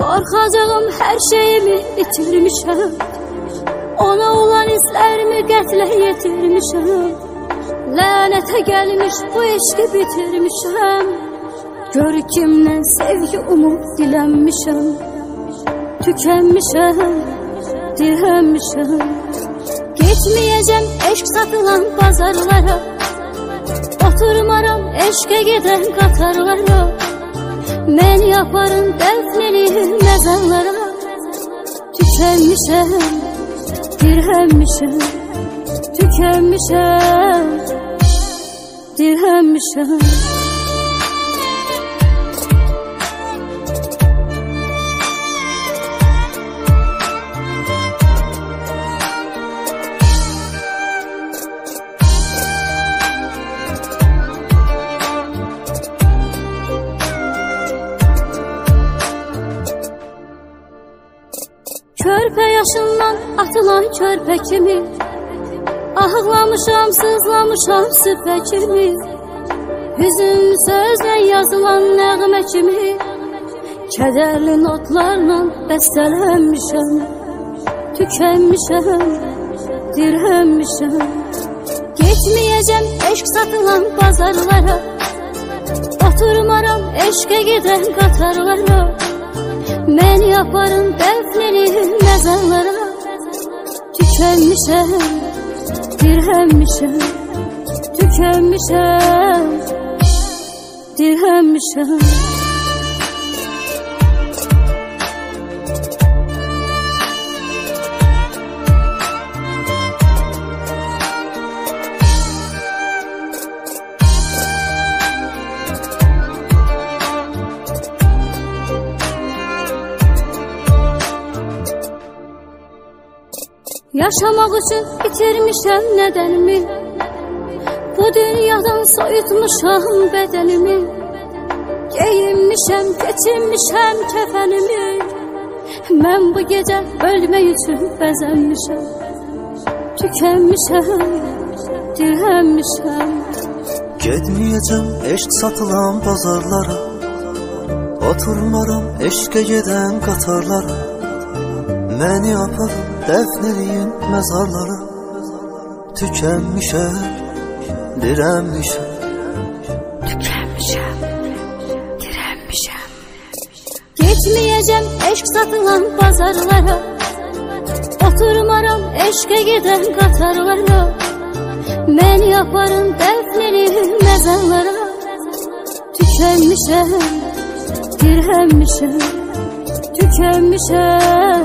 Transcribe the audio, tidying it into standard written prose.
Qorxacağım hər şeyimi itirmişəm. Ona olan izlərimi qətlə yetirmişəm. Lənətə gəlmiş bu eşqi bitirmişəm. Gör kimdən sevgi umut dilənmişəm. Tükənmişəm, dirənmişəm. Getməyəcəm eşq satılan bazarlara. Oturmaram eşqə gedən qatarlara. Məni yaparım dəfneli məzarlara. Tükənmişəm, dirənmişəm. Tükənmişəm, dirənmişəm. Körpə yaşından atılan körpə kimi ağlamışam, sızlamışam süpə kimi. Hüzün sözlə yazılan nəğmə kimi kədərli notlarla bəstələnmişəm. Tükənmişəm, dirənmişəm. Getməyəcəm eşq satılan bazarlara. Oturmaram eşqə gedən qatarlara. Məni yaparım dəfneli məzarlara. Tükənmişəm, dirənmişəm. Tükənmişəm, dirənmişəm. Yaşamaq üçün itirmişəm nədənimi. Bu dünyadan soyutmuşam bədənimi. Geyinmişəm, keçinmişəm kəfənimi. Mən bu gecə ölmək üçün bəzənmişəm. Tükənmişəm, dirənmişəm. Getməyəcəm eşq satılan bazarlara. Oturmaram eşqə gedən qatarlara. Məni aparım dəfneliyin məzarlara. Tükənmişəm, dirənmişəm. Tükənmişəm, dirənmişəm. Getməyəcəm eşq satılan bazarlara. Oturmaram eşqə gedən qatarlara. Məni yaparım dəfneli məzarlara. Tükənmişəm, dirənmişəm. Tükənmişəm,